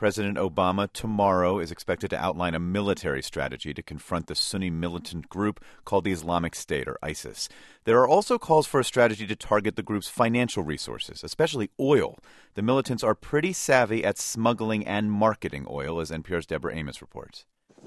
President Obama tomorrow is expected to outline a military strategy to confront the Sunni militant group called the Islamic State, or ISIS. There are also calls for a strategy to target the group's financial resources, especially oil. The militants are pretty savvy at smuggling and marketing oil, as NPR's Deborah Amos reports.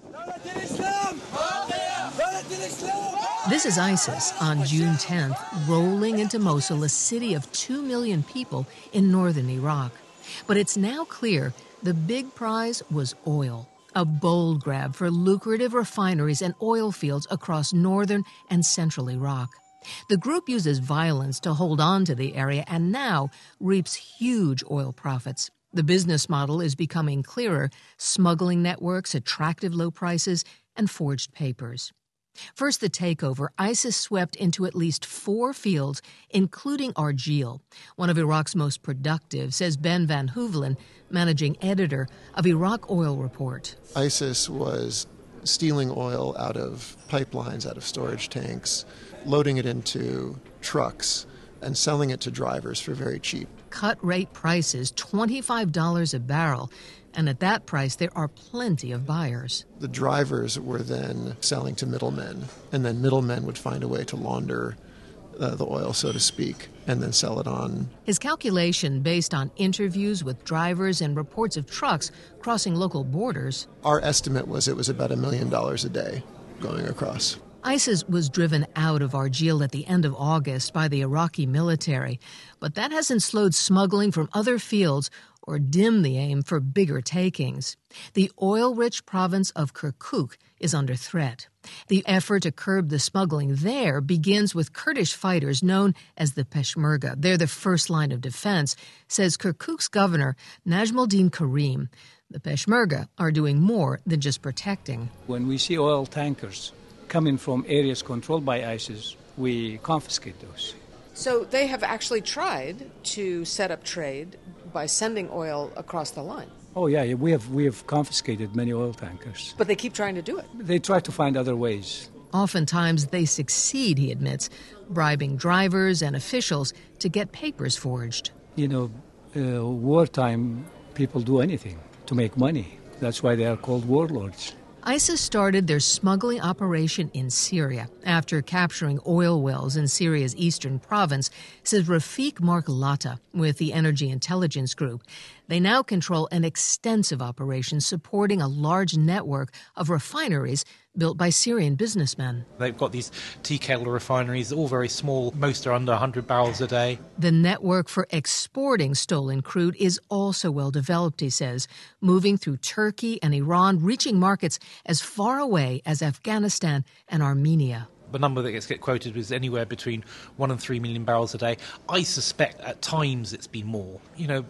This is ISIS on June 10th, rolling into Mosul, a city of 2 million people in northern Iraq. But it's now clear the big prize was oil, a bold grab for lucrative refineries and oil fields across northern and central Iraq. The group uses violence to hold on to the area and now reaps huge oil profits. The business model is becoming clearer: smuggling networks, attractive low prices, and forged papers. First, the takeover. ISIS swept into at least 4 fields, including Argil, one of Iraq's most productive, says Ben Van Hoevelen, managing editor of Iraq Oil Report. ISIS was stealing oil out of pipelines, out of storage tanks, loading it into trucks, and selling it to drivers for very cheap. Cut-rate prices, $25 a barrel. And at that price, there are plenty of buyers. The drivers were then selling to middlemen, and then middlemen would find a way to launder the oil, so to speak, and then sell it on. His calculation, based on interviews with drivers and reports of trucks crossing local borders. Our estimate was it was about $1 million a day going across. ISIS was driven out of Argil at the end of August by the Iraqi military, but that hasn't slowed smuggling from other fields or dimmed the aim for bigger takings. The oil-rich province of Kirkuk is under threat. The effort to curb the smuggling there begins with Kurdish fighters known as the Peshmerga. They're the first line of defense, says Kirkuk's governor Najmuddin Karim. The Peshmerga are doing more than just protecting. When we see oil tankers coming from areas controlled by ISIS, we confiscate those. So they have actually tried to set up trade by sending oil across the line. Oh, yeah, we have confiscated many oil tankers. But they keep trying to do it. They try to find other ways. Oftentimes they succeed, he admits, bribing drivers and officials to get papers forged. You know, wartime people do anything to make money. That's why they are called warlords. ISIS started their smuggling operation in Syria after capturing oil wells in Syria's eastern province, says Rafiq Markalata with the Energy Intelligence Group. They now control an extensive operation supporting a large network of refineries built by Syrian businessmen. They've got these Tekel refineries, all very small. Most are under 100 barrels a day. The network for exporting stolen crude is also well developed, he says, moving through Turkey and Iran, reaching markets as far away as Afghanistan and Armenia. The number that gets quoted was anywhere between 1 and 3 million barrels a day. I suspect at times it's been more. You know,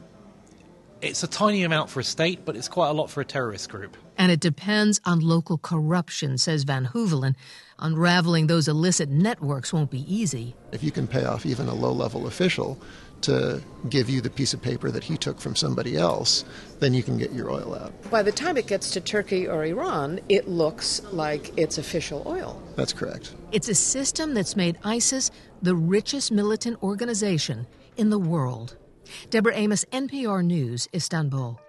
it's a tiny amount for a state, but it's quite a lot for a terrorist group. And it depends on local corruption, says Van Hoevelen. Unraveling those illicit networks won't be easy. If you can pay off even a low-level official to give you the piece of paper that he took from somebody else, then you can get your oil out. By the time it gets to Turkey or Iran, it looks like it's official oil. That's correct. It's a system that's made ISIS the richest militant organization in the world. Deborah Amos, NPR News, Istanbul.